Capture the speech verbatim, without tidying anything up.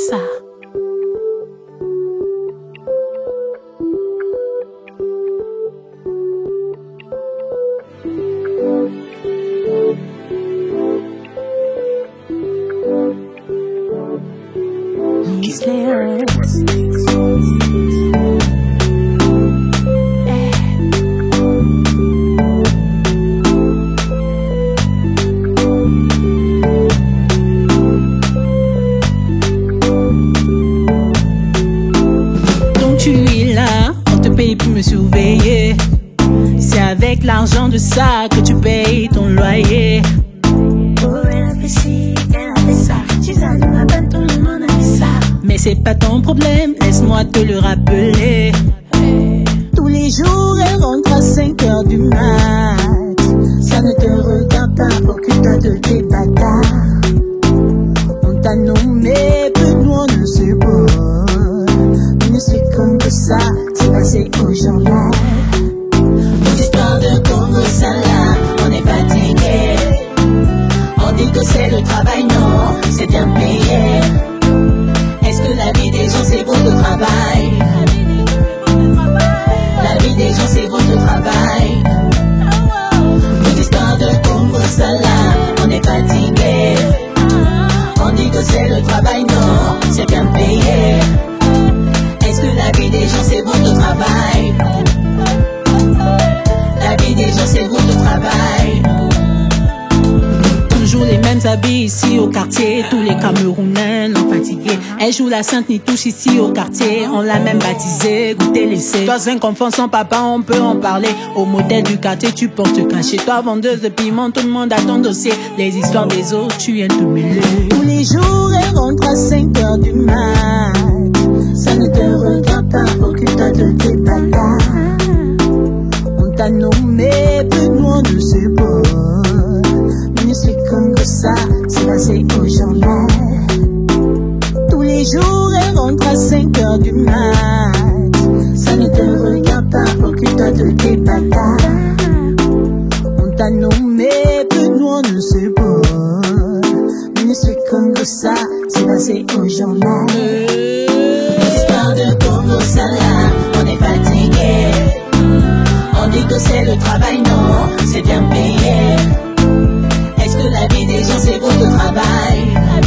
ça. Miss Léon. Tu es là, on te paye pour me surveiller. C'est avec l'argent de ça que tu payes ton loyer. Oh, elle a fait ci, elle a fait ça. Tu sais, ma peine, tout le monde a fait ça. Mais c'est pas ton problème, laisse-moi te le rappeler. Tous les jours, elle rentre à cinq heures du mat. Ça ne te regarde pas, occupe-toi de tes bâtards. On t'a nommé, peu de nous on ne sait pas. C'est comme ça, c'est passé aux gens là. Pour histoire de Congo Sala, on est fatigué. On dit que c'est le travail, non, c'est bien payé. Est-ce que la vie des gens c'est votre travail? La vie des gens c'est votre travail. Pour histoire de Congo Sala, on est fatigué. On dit que c'est le travail, non, c'est bien payé. Est-ce que la vie des gens c'est votre travail? La vie des gens c'est votre travail. Toujours les mêmes habits ici au quartier. Tous les Camerounais non fatigués. Elle joue la sainte ni touche ici au quartier. On l'a même baptisée, goûter laissé. Toi un enfant sans papa, on peut en parler. Au modèle du quartier, tu portes te cacher. Toi vendeuse de piment, tout le monde a ton dossier. Les histoires des autres, tu viens te mêler. Tous les jours, elle rentre à cinq heures du mat. Ça ne te regarde pas, occupe-toi de tes bâtards. On t'a nommé, peu de nous on ne sait pas. Mais c'est comme ça, c'est passé aux gens là. Tous les jours, elle rentre à cinq heures du mat. Ça ne te regarde pas, occupe-toi de tes bâtards. On t'a nommé, peu de nous on ne sait pas. Mais c'est comme ça, c'est passé aux gens là. De Congo Sala, on est fatigué. On dit que c'est le travail, non, c'est bien payé. Est-ce que la vie des gens c'est votre travail?